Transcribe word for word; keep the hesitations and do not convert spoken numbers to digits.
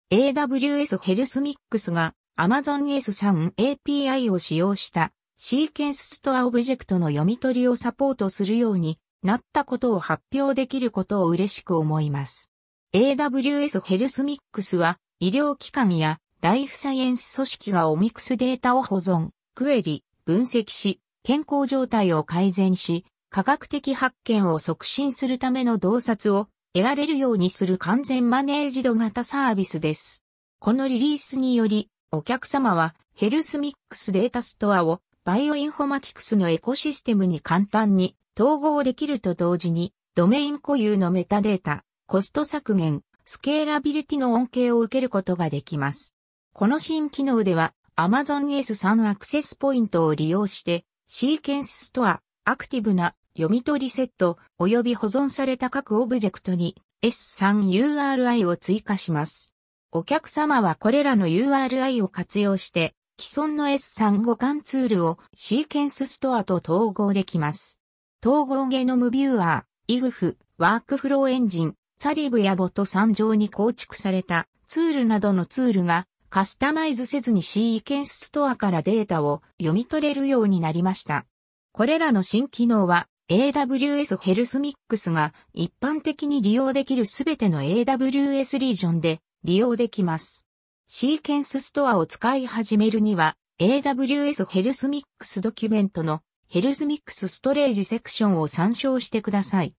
エーダブリューエス ヘルスミックスが Amazon エススリー エーピーアイ を使用したシーケンスストアオブジェクトの読み取りをサポートするようになったことを発表できることを嬉しく思います。エーダブリューエス ヘルスミックスは医療機関やライフサイエンス組織がオミクスデータを保存、クエリ、分析し、健康状態を改善し、科学的発見を促進するための洞察を得られるようにする完全マネージド型サービスです。このリリースにより、お客様はヘルスミックスデータストアをバイオインフォマティクスのエコシステムに簡単に統合できると同時に、ドメイン固有のメタデータ、コスト削減、スケーラビリティの恩恵を受けることができます。この新機能では Amazon エススリー アクセスポイントを利用してシーケンスストア、アクティブな読み取りセット及び保存された各オブジェクトに エススリー ユーアールアイ を追加します。お客様はこれらの ユーアールアイ を活用して既存の エススリー 互換ツールをシーケンスストアと統合できます。統合ゲノムビューアー、イグフ、ワークフローエンジン、サリブやボトさん上に構築されたツールなどのツールがカスタマイズせずにシーケンスストアからデータを読み取れるようになりました。これらの新機能は エーダブリューエス ヘルスミックスが一般的に利用できるすべての エーダブリューエス リージョンで利用できます。シーケンスストアを使い始めるには エーダブリューエス ヘルスミックスドキュメントのヘルスミックスストレージセクションを参照してください。